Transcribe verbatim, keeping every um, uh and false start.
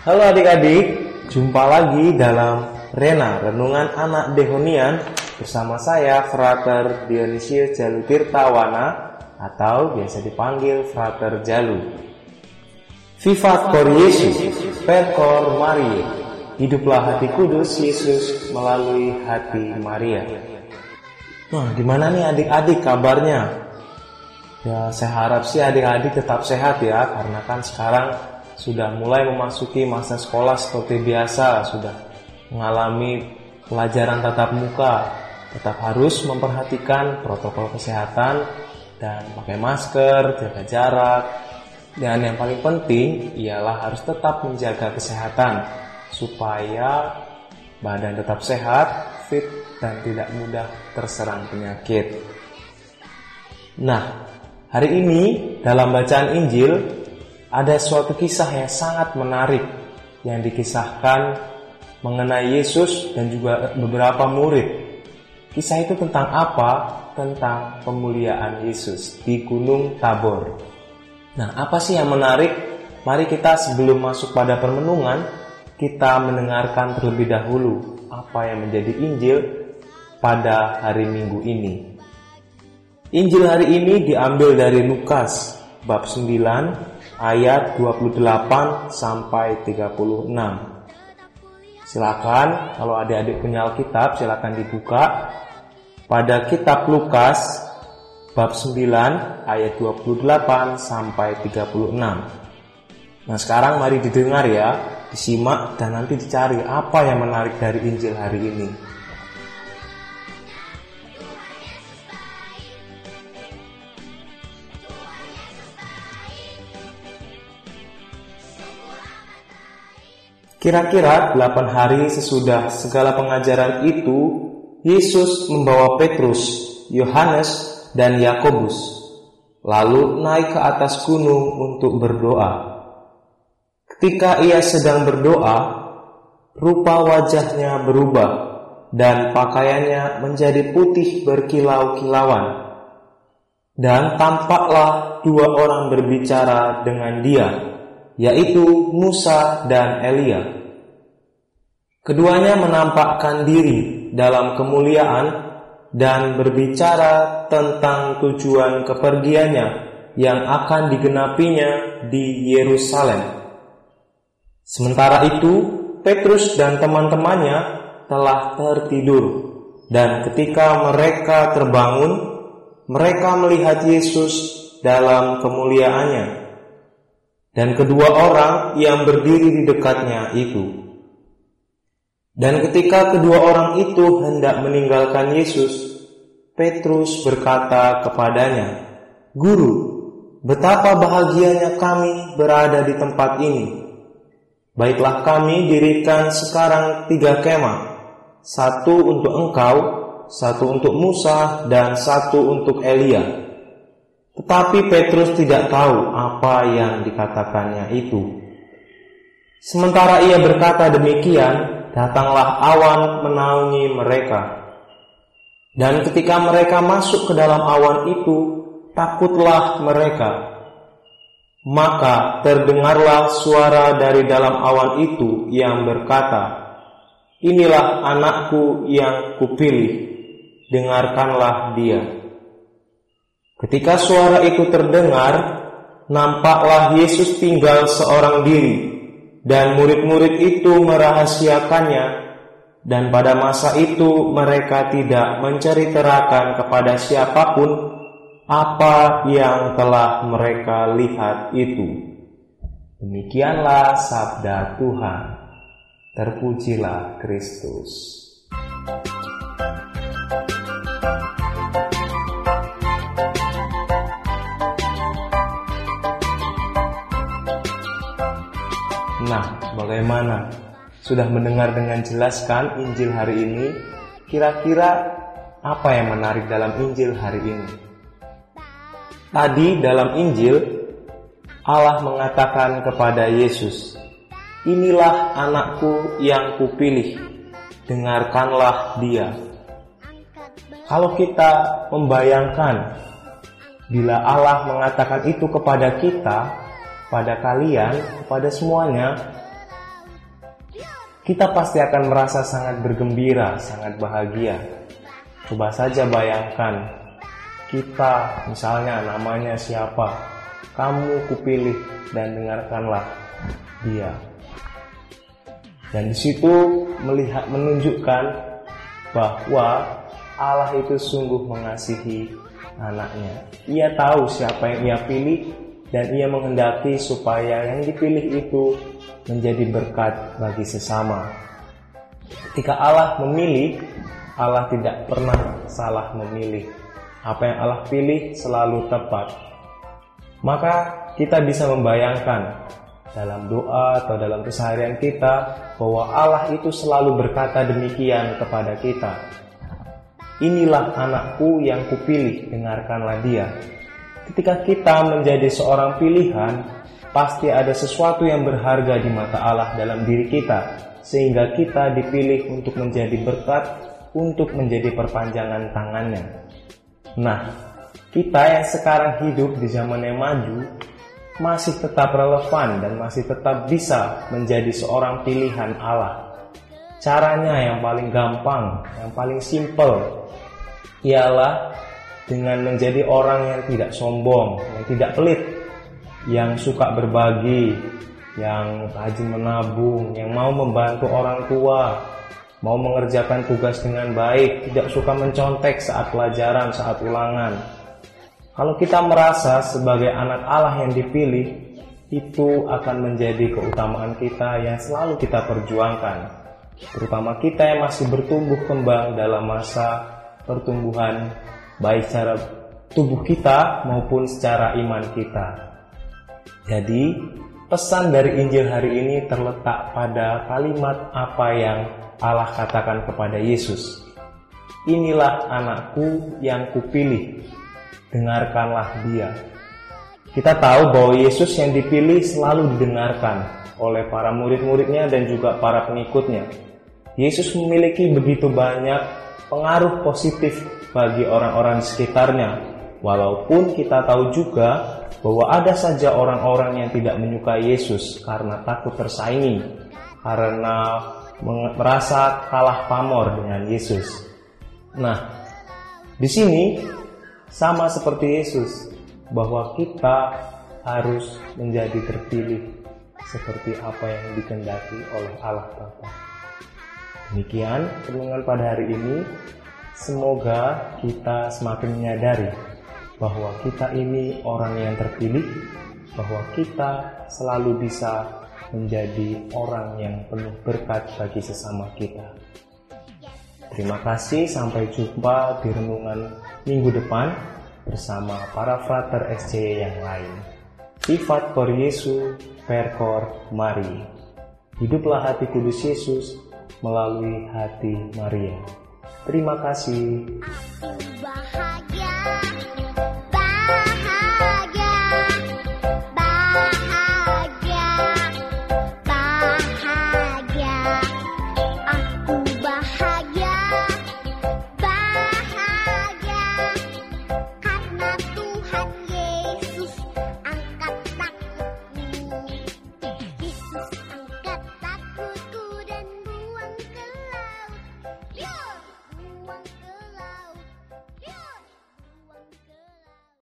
Halo adik-adik, jumpa lagi dalam Rena, Renungan Anak Dehonian bersama saya Frater Dionisius Jalu Tirtawana atau biasa dipanggil Frater Jalu. Vivat cor Yesus, per cor Maria. Hiduplah hati kudus Yesus melalui hati Maria. Nah, gimana nih adik-adik kabarnya? Ya, saya harap sih adik-adik tetap sehat ya, karena kan sekarang sudah mulai memasuki masa sekolah seperti biasa, sudah mengalami pelajaran tatap muka. Tetap harus memperhatikan protokol kesehatan dan pakai masker, jaga jarak. Dan yang paling penting ialah harus tetap menjaga kesehatan supaya badan tetap sehat, fit, dan tidak mudah terserang penyakit. Nah, hari ini dalam bacaan Injil ada suatu kisah yang sangat menarik yang dikisahkan mengenai Yesus dan juga beberapa murid. Kisah itu tentang apa? Tentang pemuliaan Yesus di Gunung Tabor. Nah, apa sih yang menarik? Mari kita sebelum masuk pada permenungan, kita mendengarkan terlebih dahulu apa yang menjadi Injil pada hari Minggu ini. Injil hari ini diambil dari Lukas bab sembilan ayat dua puluh delapan sampai tiga puluh enam. Silakan kalau adik-adik punya Alkitab silakan dibuka pada kitab Lukas bab sembilan ayat dua puluh delapan sampai tiga puluh enam. Nah, sekarang mari didengar ya, disimak dan nanti dicari apa yang menarik dari Injil hari ini. Kira-kira delapan hari sesudah segala pengajaran itu, Yesus membawa Petrus, Yohanes, dan Yakobus, lalu naik ke atas gunung untuk berdoa. Ketika ia sedang berdoa, rupa wajahnya berubah, dan pakaiannya menjadi putih berkilau-kilauan. Dan tampaklah dua orang berbicara dengan dia, yaitu Musa dan Elia. Keduanya menampakkan diri dalam kemuliaan dan berbicara tentang tujuan kepergiannya yang akan digenapinya di Yerusalem. Sementara itu, Petrus dan teman-temannya telah tertidur, dan ketika mereka terbangun, mereka melihat Yesus dalam kemuliaannya dan kedua orang yang berdiri di dekatnya itu. Dan ketika kedua orang itu hendak meninggalkan Yesus, Petrus berkata kepadanya, "Guru, betapa bahagianya kami berada di tempat ini. Baiklah kami dirikan sekarang tiga kemah, satu untuk engkau, satu untuk Musa, dan satu untuk Elia." Tetapi Petrus tidak tahu apa yang dikatakannya itu. Sementara ia berkata demikian, datanglah awan menaungi mereka. Dan ketika mereka masuk ke dalam awan itu, takutlah mereka. Maka terdengarlah suara dari dalam awan itu yang berkata, "Inilah anakku yang kupilih, dengarkanlah dia." Ketika suara itu terdengar, nampaklah Yesus tinggal seorang diri, dan murid-murid itu merahasiakannya, dan pada masa itu mereka tidak menceritakan kepada siapapun apa yang telah mereka lihat itu. Demikianlah sabda Tuhan. Terpujilah Kristus. Nah, bagaimana? Sudah mendengar dengan jelas kan Injil hari ini? Kira-kira apa yang menarik dalam Injil hari ini? Tadi dalam Injil, Allah mengatakan kepada Yesus, "Inilah anakku yang kupilih, dengarkanlah dia." Kalau kita membayangkan, bila Allah mengatakan itu kepada kita, pada kalian, kepada semuanya, kita pasti akan merasa sangat bergembira, sangat bahagia. Coba saja bayangkan, kita misalnya namanya siapa, kamu kupilih dan dengarkanlah dia. Dan di situ melihat menunjukkan bahwa Allah itu sungguh mengasihi anaknya. Ia tahu siapa yang ia pilih dan ia menghendaki supaya yang dipilih itu menjadi berkat bagi sesama. Ketika Allah memilih, Allah tidak pernah salah memilih. Apa yang Allah pilih selalu tepat. Maka kita bisa membayangkan dalam doa atau dalam keseharian kita bahwa Allah itu selalu berkata demikian kepada kita. Inilah anakku yang kupilih, dengarkanlah dia. Ketika kita menjadi seorang pilihan, pasti ada sesuatu yang berharga di mata Allah dalam diri kita, sehingga kita dipilih untuk menjadi berkat, untuk menjadi perpanjangan tangannya. Nah, kita yang sekarang hidup di zaman yang maju, masih tetap relevan dan masih tetap bisa menjadi seorang pilihan Allah. Caranya yang paling gampang, yang paling simpel, ialah dengan menjadi orang yang tidak sombong, yang tidak pelit, yang suka berbagi, yang rajin menabung, yang mau membantu orang tua, mau mengerjakan tugas dengan baik, tidak suka mencontek saat pelajaran, saat ulangan. Kalau kita merasa sebagai anak Allah yang dipilih, itu akan menjadi keutamaan kita yang selalu kita perjuangkan. Terutama kita yang masih bertumbuh kembang dalam masa pertumbuhan, baik secara tubuh kita maupun secara iman kita. Jadi, pesan dari Injil hari ini terletak pada kalimat apa yang Allah katakan kepada Yesus. Inilah anakku yang kupilih, dengarkanlah dia. Kita tahu bahwa Yesus yang dipilih selalu didengarkan oleh para murid-muridnya dan juga para pengikutnya. Yesus memiliki begitu banyak pengaruh positif bagi orang-orang di sekitarnya. Walaupun kita tahu juga bahwa ada saja orang-orang yang tidak menyukai Yesus karena takut tersaingi, karena merasa kalah pamor dengan Yesus. Nah, di sini sama seperti Yesus, bahwa kita harus menjadi terpilih seperti apa yang dikehendaki oleh Allah Bapa. Demikian renungan pada hari ini. Semoga kita semakin menyadari bahwa kita ini orang yang terpilih, bahwa kita selalu bisa menjadi orang yang penuh berkat bagi sesama kita. Terima kasih, sampai jumpa di renungan minggu depan bersama para frater S C Y yang lain. Sifat Cor Yesu, per Cor Mari. Hiduplah hati kudus Yesus melalui hati Maria. Terima kasih.